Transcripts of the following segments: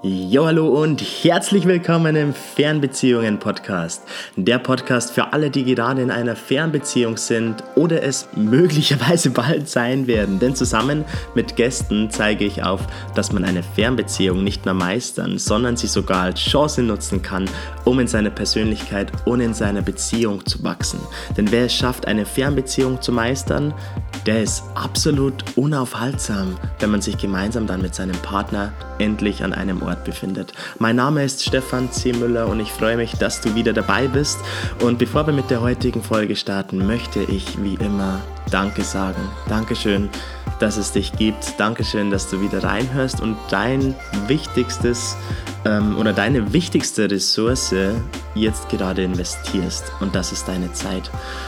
Jo, hallo und herzlich willkommen im Fernbeziehungen-Podcast. Der Podcast für alle, die gerade in einer Fernbeziehung sind oder es möglicherweise bald sein werden. Denn zusammen mit Gästen zeige ich auf, dass man eine Fernbeziehung nicht nur meistern, sondern sie sogar als Chance nutzen kann, um in seiner Persönlichkeit und in seiner Beziehung zu wachsen. Denn wer es schafft, eine Fernbeziehung zu meistern, der ist absolut unaufhaltsam, wenn man sich gemeinsam dann mit seinem Partner endlich an einem Ort befindet. Mein Name ist Stefan C. Müller und ich freue mich, dass du wieder dabei bist. Und bevor wir mit der heutigen Folge starten, möchte ich wie immer Danke sagen. Dankeschön, dass es dich gibt. Dankeschön, dass du wieder reinhörst und deine wichtigste Ressource jetzt gerade investierst. Und das ist deine Zeit.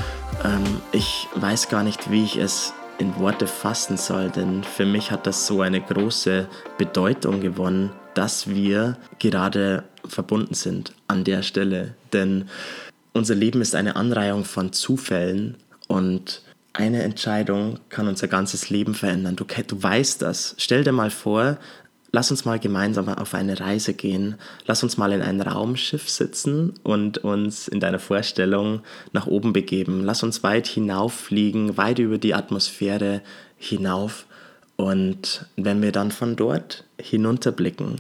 Ich weiß gar nicht, wie ich es in Worte fassen soll, denn für mich hat das so eine große Bedeutung gewonnen, dass wir gerade verbunden sind an der Stelle. Denn unser Leben ist eine Anreihung von Zufällen und eine Entscheidung kann unser ganzes Leben verändern. Du weißt das. Stell dir mal vor, lass uns mal gemeinsam auf eine Reise gehen. Lass uns mal in ein Raumschiff sitzen und uns in deiner Vorstellung nach oben begeben. Lass uns weit hinauffliegen, weit über die Atmosphäre hinauf. Und wenn wir dann von dort hinunterblicken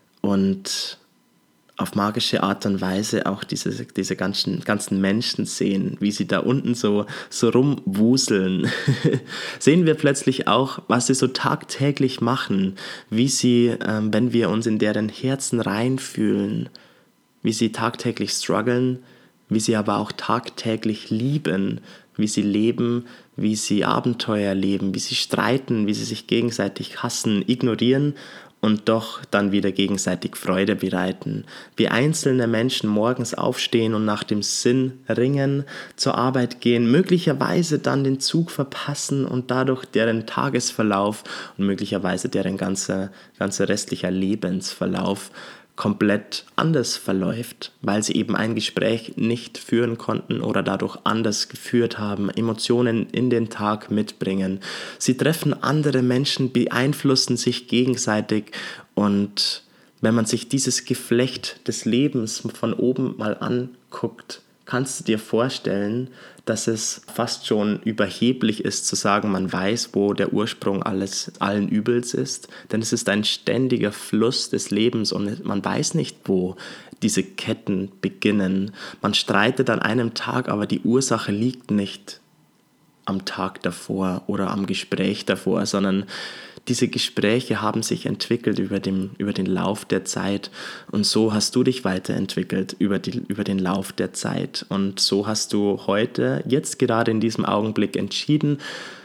und auf magische Art und Weise auch diese ganzen Menschen sehen, wie sie da unten so rumwuseln, sehen wir plötzlich auch, was sie so tagtäglich machen, wie sie, wenn wir uns in deren Herzen reinfühlen, wie sie tagtäglich strugglen, wie sie aber auch tagtäglich lieben, wie sie leben, wie sie Abenteuer erleben, wie sie streiten, wie sie sich gegenseitig hassen, ignorieren und doch dann wieder gegenseitig Freude bereiten. Wie einzelne Menschen morgens aufstehen und nach dem Sinn ringen, zur Arbeit gehen, möglicherweise dann den Zug verpassen und dadurch deren Tagesverlauf und möglicherweise deren ganzer restlicher Lebensverlauf komplett anders verläuft, weil sie eben ein Gespräch nicht führen konnten oder dadurch anders geführt haben, Emotionen in den Tag mitbringen. Sie treffen andere Menschen, beeinflussen sich gegenseitig und wenn man sich dieses Geflecht des Lebens von oben mal anguckt, kannst du dir vorstellen, dass es fast schon überheblich ist zu sagen, man weiß, wo der Ursprung allen Übels ist. Denn es ist ein ständiger Fluss des Lebens und man weiß nicht, wo diese Ketten beginnen. Man streitet an einem Tag, aber die Ursache liegt nicht am Tag davor oder am Gespräch davor, sondern diese Gespräche haben sich entwickelt über den Lauf der Zeit und so hast du dich weiterentwickelt über den Lauf der Zeit und so hast du heute, jetzt gerade in diesem Augenblick entschieden,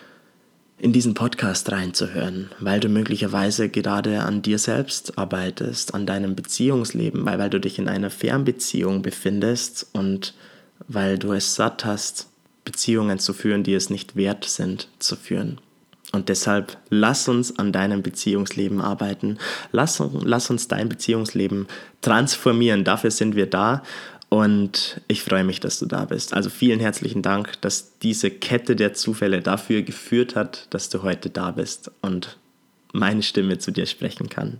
in diesen Podcast reinzuhören, weil du möglicherweise gerade an dir selbst arbeitest, an deinem Beziehungsleben, weil du dich in einer Fernbeziehung befindest und weil du es satt hast, Beziehungen zu führen, die es nicht wert sind zu führen. Und deshalb lass uns an deinem Beziehungsleben arbeiten. Lass uns dein Beziehungsleben transformieren. Dafür sind wir da und ich freue mich, dass du da bist. Also vielen herzlichen Dank, dass diese Kette der Zufälle dafür geführt hat, dass du heute da bist und meine Stimme zu dir sprechen kann.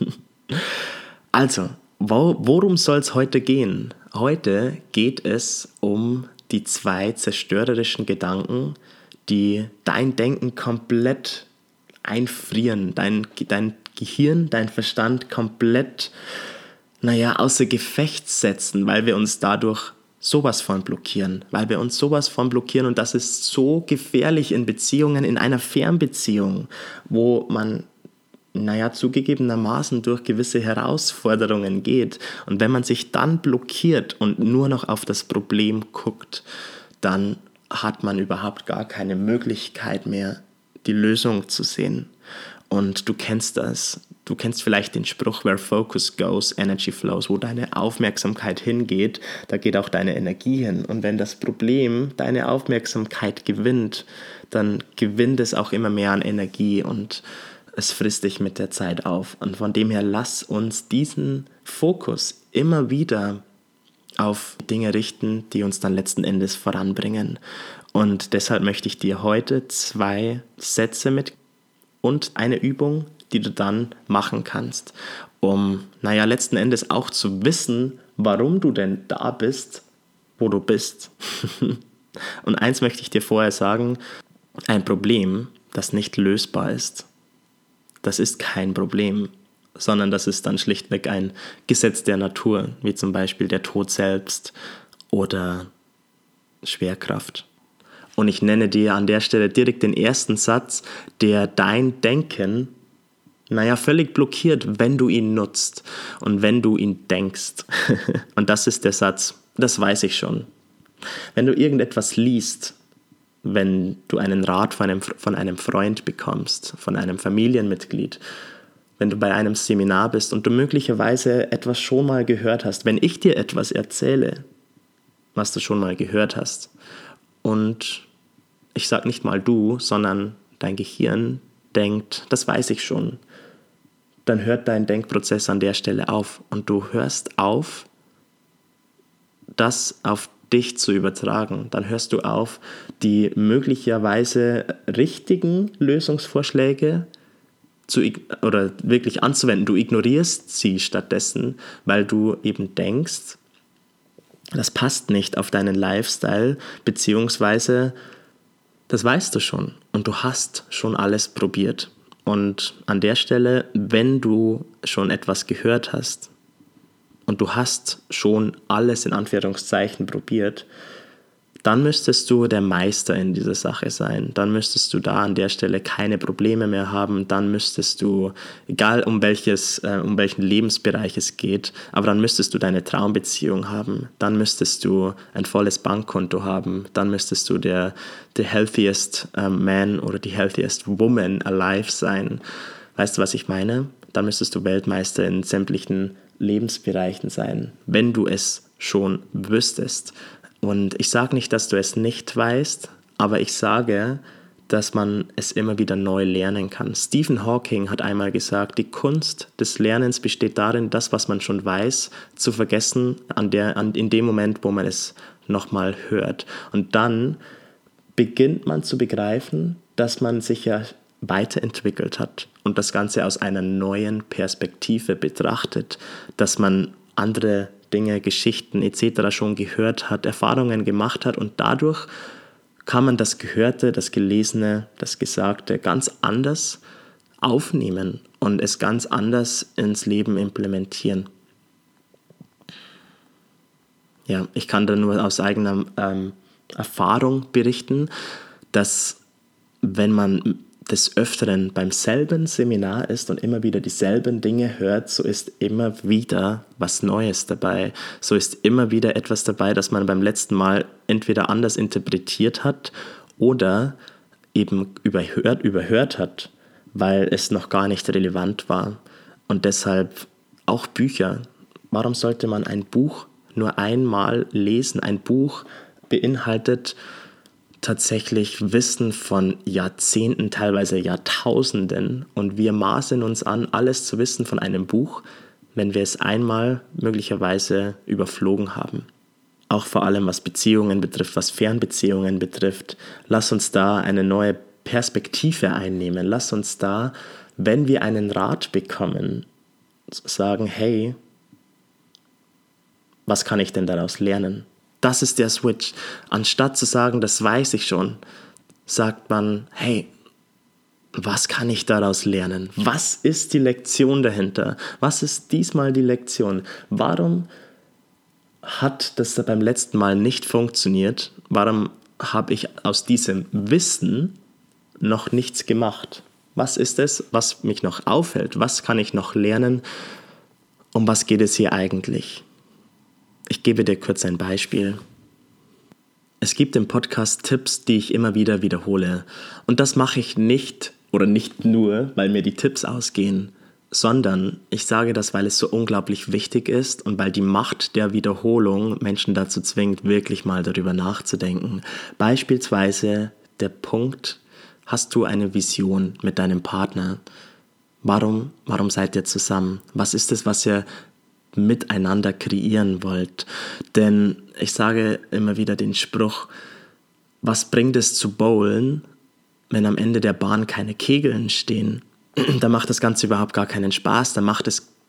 Also, worum soll es heute gehen? Heute geht es um die 2 zerstörerischen Gedanken, die dein Denken komplett einfrieren, dein Gehirn, dein Verstand komplett, außer Gefecht setzen, weil wir uns dadurch sowas von blockieren. Und das ist so gefährlich in Beziehungen, in einer Fernbeziehung, wo man zugegebenermaßen durch gewisse Herausforderungen geht. Und wenn man sich dann blockiert und nur noch auf das Problem guckt, dann hat man überhaupt gar keine Möglichkeit mehr, die Lösung zu sehen. Und du kennst das. Du kennst vielleicht den Spruch, where focus goes, energy flows. Wo deine Aufmerksamkeit hingeht, da geht auch deine Energie hin. Und wenn das Problem deine Aufmerksamkeit gewinnt, dann gewinnt es auch immer mehr an Energie und es frisst dich mit der Zeit auf. Und von dem her, lass uns diesen Fokus immer wieder auf Dinge richten, die uns dann letzten Endes voranbringen. Und deshalb möchte ich dir heute 2 Sätze mit und eine Übung, die du dann machen kannst. um, letzten Endes auch zu wissen, warum du denn da bist, wo du bist. Und eins möchte ich dir vorher sagen, ein Problem, das nicht lösbar ist, das ist kein Problem, sondern das ist dann schlichtweg ein Gesetz der Natur, wie zum Beispiel der Tod selbst oder Schwerkraft. Und ich nenne dir an der Stelle direkt den ersten Satz, der dein Denken, völlig blockiert, wenn du ihn nutzt und wenn du ihn denkst. Und das ist der Satz, das weiß ich schon. Wenn du irgendetwas liest, wenn du einen Rat von einem Freund bekommst, von einem Familienmitglied, wenn du bei einem Seminar bist und du möglicherweise etwas schon mal gehört hast, wenn ich dir etwas erzähle, was du schon mal gehört hast, und ich sage nicht mal du, sondern dein Gehirn denkt, das weiß ich schon, dann hört dein Denkprozess an der Stelle auf und du hörst auf, das auf dich zu übertragen. Dann hörst du auf, die möglicherweise richtigen Lösungsvorschläge oder wirklich anzuwenden. Du ignorierst sie stattdessen, weil du eben denkst, das passt nicht auf deinen Lifestyle, beziehungsweise das weißt du schon und du hast schon alles probiert. Und an der Stelle, wenn du schon etwas gehört hast und du hast schon alles in Anführungszeichen probiert, dann müsstest du der Meister in dieser Sache sein. Dann müsstest du da an der Stelle keine Probleme mehr haben. Dann müsstest du, egal um welchen Lebensbereich es geht, aber dann müsstest du deine Traumbeziehung haben. Dann müsstest du ein volles Bankkonto haben. Dann müsstest du der healthiest man oder die healthiest woman alive sein. Weißt du, was ich meine? Dann müsstest du Weltmeister in sämtlichen Lebensbereichen sein, wenn du es schon wüsstest. Und ich sage nicht, dass du es nicht weißt, aber ich sage, dass man es immer wieder neu lernen kann. Stephen Hawking hat einmal gesagt, die Kunst des Lernens besteht darin, das, was man schon weiß, zu vergessen in dem Moment, wo man es nochmal hört. Und dann beginnt man zu begreifen, dass man sich ja weiterentwickelt hat und das Ganze aus einer neuen Perspektive betrachtet, dass man andere Dinge, Geschichten etc. schon gehört hat, Erfahrungen gemacht hat und dadurch kann man das Gehörte, das Gelesene, das Gesagte ganz anders aufnehmen und es ganz anders ins Leben implementieren. Ja, ich kann da nur aus eigener Erfahrung berichten, dass wenn man des Öfteren beim selben Seminar ist und immer wieder dieselben Dinge hört, so ist immer wieder was Neues dabei. So ist immer wieder etwas dabei, das man beim letzten Mal entweder anders interpretiert hat oder eben überhört hat, weil es noch gar nicht relevant war. Und deshalb auch Bücher. Warum sollte man ein Buch nur einmal lesen? Ein Buch beinhaltet tatsächlich Wissen von Jahrzehnten, teilweise Jahrtausenden. Und wir maßen uns an, alles zu wissen von einem Buch, wenn wir es einmal möglicherweise überflogen haben. Auch vor allem was Beziehungen betrifft, was Fernbeziehungen betrifft. Lass uns da eine neue Perspektive einnehmen. Lass uns da, wenn wir einen Rat bekommen, sagen, hey, was kann ich denn daraus lernen? Das ist der Switch. Anstatt zu sagen, das weiß ich schon, sagt man, hey, was kann ich daraus lernen? Was ist die Lektion dahinter? Was ist diesmal die Lektion? Warum hat das beim letzten Mal nicht funktioniert? Warum habe ich aus diesem Wissen noch nichts gemacht? Was ist es, was mich noch aufhält? Was kann ich noch lernen? Um was geht es hier eigentlich? Ich gebe dir kurz ein Beispiel. Es gibt im Podcast Tipps, die ich immer wieder wiederhole. Und das mache ich nicht nur, weil mir die Tipps ausgehen, sondern ich sage das, weil es so unglaublich wichtig ist und weil die Macht der Wiederholung Menschen dazu zwingt, wirklich mal darüber nachzudenken. Beispielsweise der Punkt, hast du eine Vision mit deinem Partner? Warum seid ihr zusammen? Was ist es, was ihr miteinander kreieren wollt? Denn ich sage immer wieder den Spruch, was bringt es zu bowlen, wenn am Ende der Bahn keine Kegeln stehen? Da macht das Ganze überhaupt gar keinen Spaß, da macht es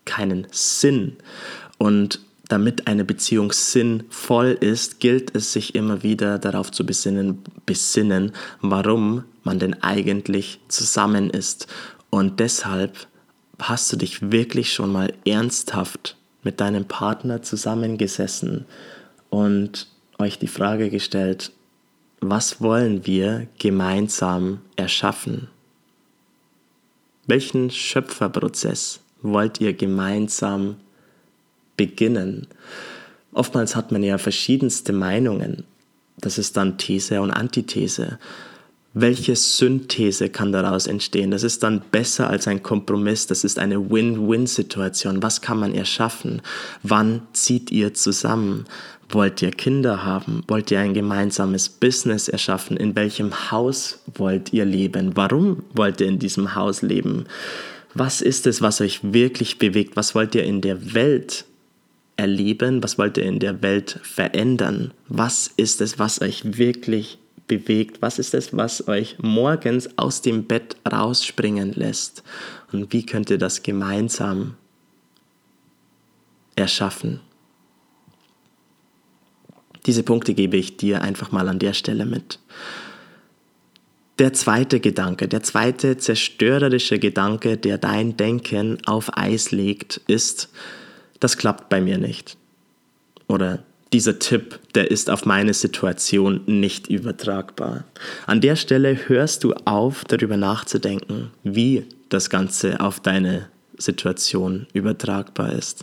keinen Sinn. Und damit eine Beziehung sinnvoll ist, gilt es, sich immer wieder darauf zu besinnen, warum man denn eigentlich zusammen ist. Und deshalb hast du dich wirklich schon mal ernsthaft mit deinem Partner zusammengesessen und euch die Frage gestellt, was wollen wir gemeinsam erschaffen? Welchen Schöpferprozess wollt ihr gemeinsam beginnen? Oftmals hat man ja verschiedenste Meinungen. Das ist dann These und Antithese. Welche Synthese kann daraus entstehen? Das ist dann besser als ein Kompromiss. Das ist eine Win-Win-Situation. Was kann man erschaffen? Wann zieht ihr zusammen? Wollt ihr Kinder haben? Wollt ihr ein gemeinsames Business erschaffen? In welchem Haus wollt ihr leben? Warum wollt ihr in diesem Haus leben? Was ist es, was euch wirklich bewegt? Was wollt ihr in der Welt erleben? Was wollt ihr in der Welt verändern? Was ist es, was euch wirklich bewegt? Was ist es, was euch morgens aus dem Bett rausspringen lässt? Und wie könnt ihr das gemeinsam erschaffen? Diese Punkte gebe ich dir einfach mal an der Stelle mit. Der zweite Gedanke, der zweite zerstörerische Gedanke, der dein Denken auf Eis legt, ist, das klappt bei mir nicht. Oder dieser Tipp, der ist auf meine Situation nicht übertragbar. An der Stelle hörst du auf, darüber nachzudenken, wie das Ganze auf deine Situation übertragbar ist.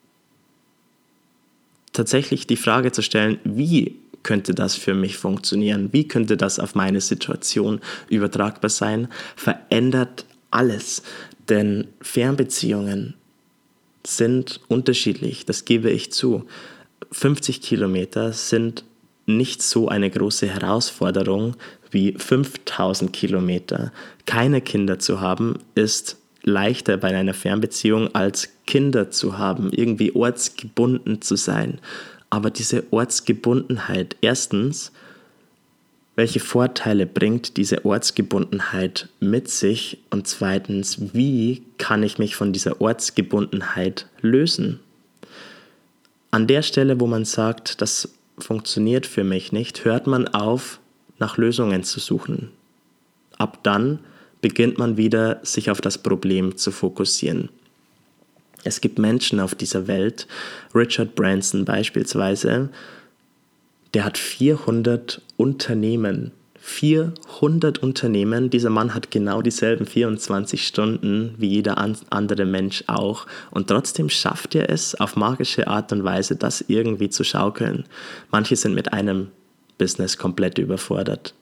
Tatsächlich die Frage zu stellen, wie könnte das für mich funktionieren? Wie könnte das auf meine Situation übertragbar sein? Verändert alles. Denn Fernbeziehungen sind unterschiedlich, das gebe ich zu. 50 Kilometer sind nicht so eine große Herausforderung wie 5000 Kilometer. Keine Kinder zu haben ist leichter bei einer Fernbeziehung als Kinder zu haben, irgendwie ortsgebunden zu sein. Aber diese Ortsgebundenheit, erstens, welche Vorteile bringt diese Ortsgebundenheit mit sich? Und zweitens, wie kann ich mich von dieser Ortsgebundenheit lösen? An der Stelle, wo man sagt, das funktioniert für mich nicht, hört man auf, nach Lösungen zu suchen. Ab dann beginnt man wieder, sich auf das Problem zu fokussieren. Es gibt Menschen auf dieser Welt, Richard Branson beispielsweise, der hat 400 Unternehmen. 400 Unternehmen. Dieser Mann hat genau dieselben 24 Stunden wie jeder andere Mensch auch. Und trotzdem schafft er es, auf magische Art und Weise, das irgendwie zu schaukeln. Manche sind mit einem Business komplett überfordert.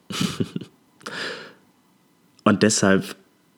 Und deshalb,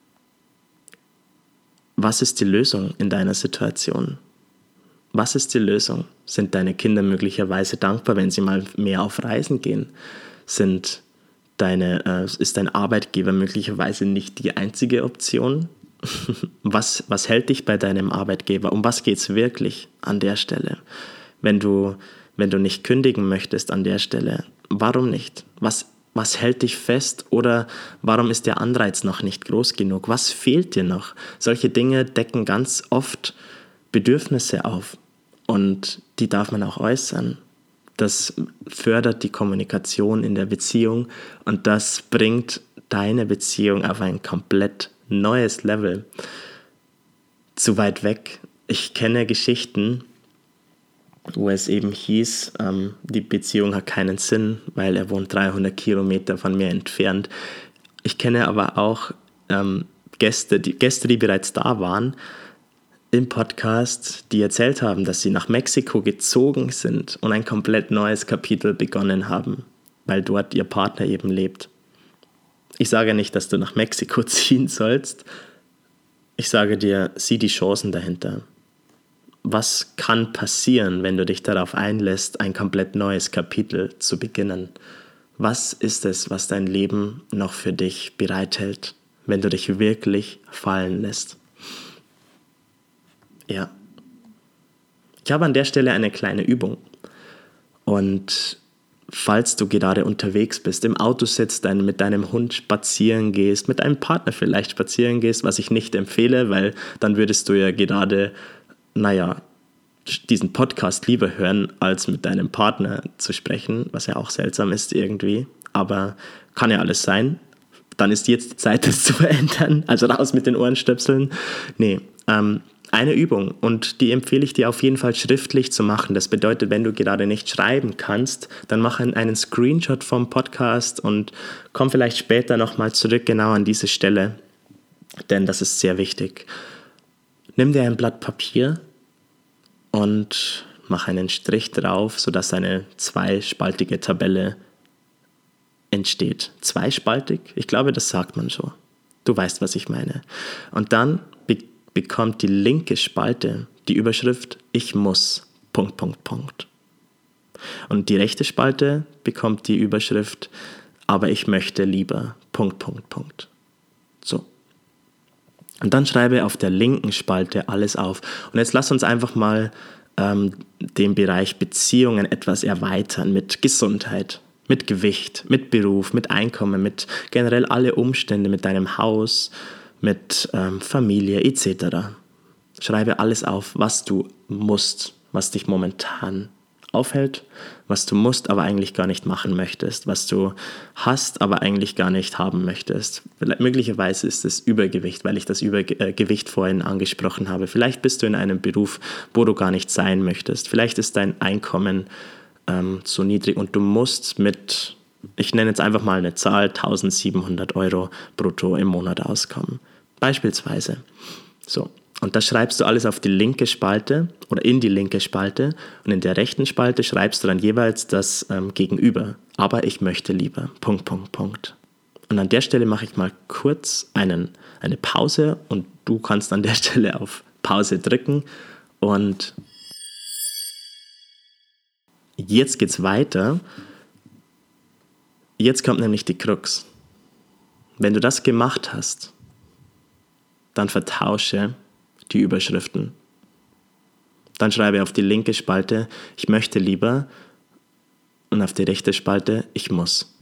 was ist die Lösung in deiner Situation? Was ist die Lösung? Sind deine Kinder möglicherweise dankbar, wenn sie mal mehr auf Reisen gehen? Ist dein Arbeitgeber möglicherweise nicht die einzige Option? Was hält dich bei deinem Arbeitgeber? Um was geht es wirklich an der Stelle? Wenn du nicht kündigen möchtest an der Stelle, warum nicht? Was hält dich fest oder warum ist der Anreiz noch nicht groß genug? Was fehlt dir noch? Solche Dinge decken ganz oft Bedürfnisse auf und die darf man auch äußern. Das fördert die Kommunikation in der Beziehung und das bringt deine Beziehung auf ein komplett neues Level. Zu weit weg. Ich kenne Geschichten, wo es eben hieß, die Beziehung hat keinen Sinn, weil er wohnt 300 Kilometer von mir entfernt. Ich kenne aber auch Gäste, die bereits da waren, im Podcast, die erzählt haben, dass sie nach Mexiko gezogen sind und ein komplett neues Kapitel begonnen haben, weil dort ihr Partner eben lebt. Ich sage nicht, dass du nach Mexiko ziehen sollst. Ich sage dir, sieh die Chancen dahinter. Was kann passieren, wenn du dich darauf einlässt, ein komplett neues Kapitel zu beginnen? Was ist es, was dein Leben noch für dich bereithält, wenn du dich wirklich fallen lässt? Ja. Ich habe an der Stelle eine kleine Übung. Und falls du gerade unterwegs bist, im Auto sitzt, mit deinem Hund spazieren gehst, mit deinem Partner vielleicht spazieren gehst, was ich nicht empfehle, weil dann würdest du ja gerade diesen Podcast lieber hören, als mit deinem Partner zu sprechen, was ja auch seltsam ist irgendwie, aber kann ja alles sein. Dann ist jetzt die Zeit, das zu verändern, also raus mit den Ohrenstöpseln. Eine Übung, und die empfehle ich dir auf jeden Fall schriftlich zu machen. Das bedeutet, wenn du gerade nicht schreiben kannst, dann mach einen Screenshot vom Podcast und komm vielleicht später nochmal zurück genau an diese Stelle, denn das ist sehr wichtig. Nimm dir ein Blatt Papier und mach einen Strich drauf, sodass eine zweispaltige Tabelle entsteht. Zweispaltig? Ich glaube, das sagt man so. Du weißt, was ich meine. Und dann bekommt die linke Spalte die Überschrift Ich muss... Und die rechte Spalte bekommt die Überschrift Aber ich möchte lieber... So. Und dann schreibe auf der linken Spalte alles auf. Und jetzt lass uns einfach mal den Bereich Beziehungen etwas erweitern mit Gesundheit, mit Gewicht, mit Beruf, mit Einkommen, mit generell alle Umstände, mit deinem Haus, mit Familie etc. Schreibe alles auf, was du musst, was dich momentan aufhält, was du musst, aber eigentlich gar nicht machen möchtest, was du hast, aber eigentlich gar nicht haben möchtest. Möglicherweise ist es Übergewicht, weil ich das Übergewicht vorhin angesprochen habe. Vielleicht bist du in einem Beruf, wo du gar nicht sein möchtest. Vielleicht ist dein Einkommen so niedrig und du musst mit, ich nenne jetzt einfach mal eine Zahl, 1.700 € brutto im Monat auskommen. Beispielsweise. So. Und das schreibst du alles auf die linke Spalte oder in die linke Spalte und in der rechten Spalte schreibst du dann jeweils das Gegenüber. Aber ich möchte lieber. Und an der Stelle mache ich mal kurz eine Pause und du kannst an der Stelle auf Pause drücken und jetzt geht's weiter. Jetzt kommt nämlich die Krux. Wenn du das gemacht hast, dann vertausche die Überschriften. Dann schreibe auf die linke Spalte, ich möchte lieber, und auf die rechte Spalte, ich muss.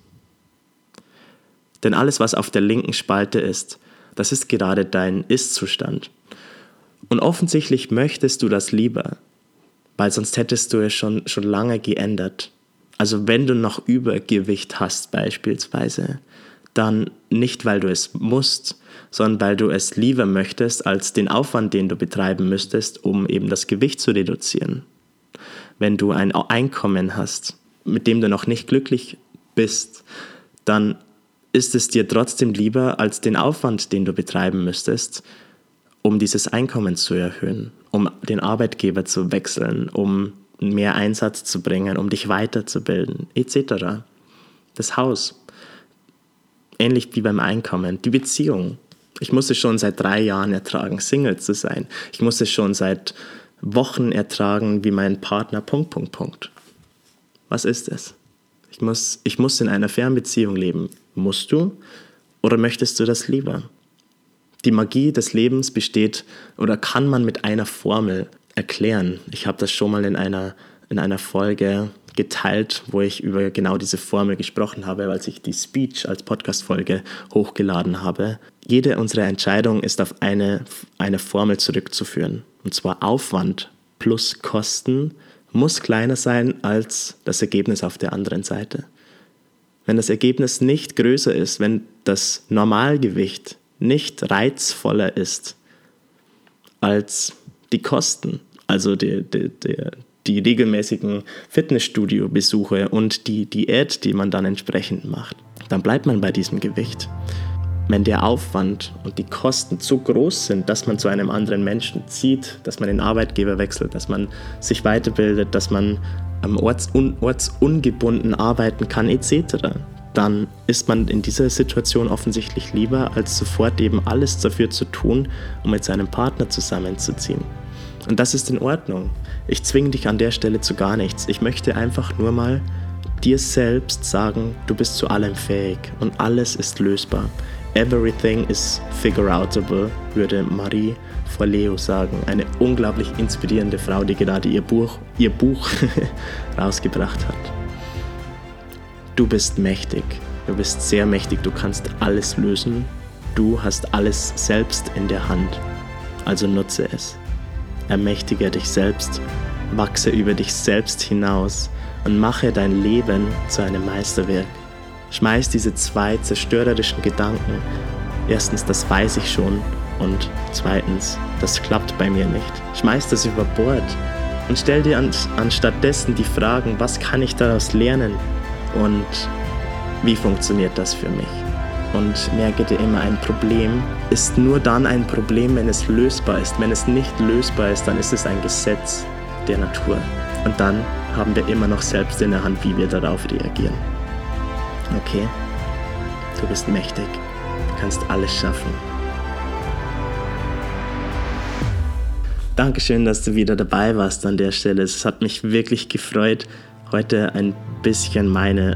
Denn alles, was auf der linken Spalte ist, das ist gerade dein Ist-Zustand. Und offensichtlich möchtest du das lieber, weil sonst hättest du es schon lange geändert. Also wenn du noch Übergewicht hast beispielsweise, dann nicht, weil du es musst, sondern weil du es lieber möchtest, als den Aufwand, den du betreiben müsstest, um eben das Gewicht zu reduzieren. Wenn du ein Einkommen hast, mit dem du noch nicht glücklich bist, dann ist es dir trotzdem lieber, als den Aufwand, den du betreiben müsstest, um dieses Einkommen zu erhöhen, um den Arbeitgeber zu wechseln, um mehr Einsatz zu bringen, um dich weiterzubilden, etc. Das Haus. Ähnlich wie beim Einkommen. Die Beziehung. Ich muss es schon seit 3 Jahren ertragen, Single zu sein. Ich muss es schon seit Wochen ertragen, wie mein Partner... Was ist es? Ich muss in einer Fernbeziehung leben. Musst du? Oder möchtest du das lieber? Die Magie des Lebens besteht oder kann man mit einer Formel erklären. Ich habe das schon mal in einer Folge geteilt, wo ich über genau diese Formel gesprochen habe, als ich die Speech als Podcast-Folge hochgeladen habe. Jede unserer Entscheidungen ist auf eine Formel zurückzuführen. Und zwar Aufwand plus Kosten muss kleiner sein als das Ergebnis auf der anderen Seite. Wenn das Ergebnis nicht größer ist, wenn das Normalgewicht nicht reizvoller ist als die Kosten, also die regelmäßigen Fitnessstudio-Besuche und die Diät, die man dann entsprechend macht, dann bleibt man bei diesem Gewicht. Wenn der Aufwand und die Kosten zu groß sind, dass man zu einem anderen Menschen zieht, dass man den Arbeitgeber wechselt, dass man sich weiterbildet, dass man ortsungebunden arbeiten kann etc., dann ist man in dieser Situation offensichtlich lieber, als sofort eben alles dafür zu tun, um mit seinem Partner zusammenzuziehen. Und das ist in Ordnung. Ich zwinge dich an der Stelle zu gar nichts. Ich möchte einfach nur mal dir selbst sagen, du bist zu allem fähig und alles ist lösbar. Everything is figure-outable, würde Marie Forleo sagen. Eine unglaublich inspirierende Frau, die gerade ihr Buch rausgebracht hat. Du bist mächtig. Du bist sehr mächtig. Du kannst alles lösen. Du hast alles selbst in der Hand. Also nutze es. ermächtige dich selbst, wachse über dich selbst hinaus und mache dein Leben zu einem Meisterwerk. Schmeiß diese 2 zerstörerischen Gedanken. Erstens, das weiß ich schon, und zweitens, das klappt bei mir nicht. Schmeiß das über Bord und stell dir anstattdessen die Fragen, was kann ich daraus lernen und wie funktioniert das für mich? Und merke dir immer, ein Problem ist nur dann ein Problem, wenn es lösbar ist. Wenn es nicht lösbar ist, dann ist es ein Gesetz der Natur. Und dann haben wir immer noch selbst in der Hand, wie wir darauf reagieren. Okay? Du bist mächtig. Du kannst alles schaffen. Dankeschön, dass du wieder dabei warst an der Stelle. Es hat mich wirklich gefreut, heute ein bisschen meine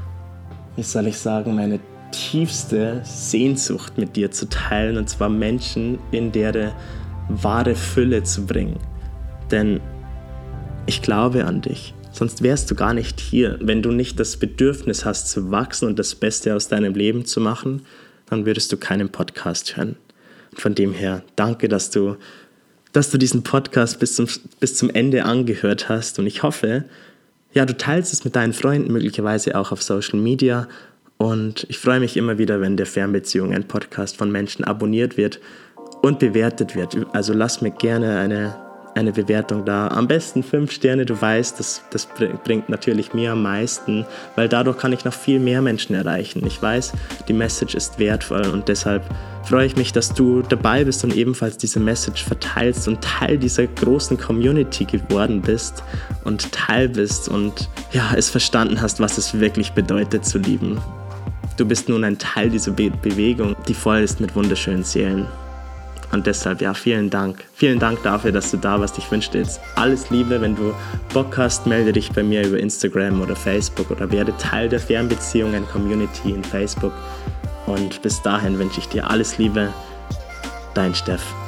tiefste Sehnsucht mit dir zu teilen, und zwar Menschen in deren wahre Fülle zu bringen. Denn ich glaube an dich, sonst wärst du gar nicht hier. Wenn du nicht das Bedürfnis hast zu wachsen und das Beste aus deinem Leben zu machen, dann würdest du keinen Podcast hören. Und von dem her, danke, dass du diesen Podcast bis zum Ende angehört hast, und ich hoffe, ja, du teilst es mit deinen Freunden, möglicherweise auch auf Social Media, und ich freue mich immer wieder, wenn der Fernbeziehung, ein Podcast von Menschen, abonniert wird und bewertet wird. Also lass mir gerne eine Bewertung da. Am besten 5 Sterne, du weißt, das bringt natürlich mir am meisten, weil dadurch kann ich noch viel mehr Menschen erreichen. Ich weiß, die Message ist wertvoll, und deshalb freue ich mich, dass du dabei bist und ebenfalls diese Message verteilst und Teil dieser großen Community geworden bist und Teil bist und ja, es verstanden hast, was es wirklich bedeutet zu lieben. Du bist nun ein Teil dieser Bewegung, die voll ist mit wunderschönen Seelen. Und deshalb, ja, vielen Dank. Vielen Dank dafür, dass du da warst. Ich wünsche dir jetzt alles Liebe. Wenn du Bock hast, melde dich bei mir über Instagram oder Facebook oder werde Teil der Fernbeziehungen Community in Facebook. Und bis dahin wünsche ich dir alles Liebe. Dein Steff.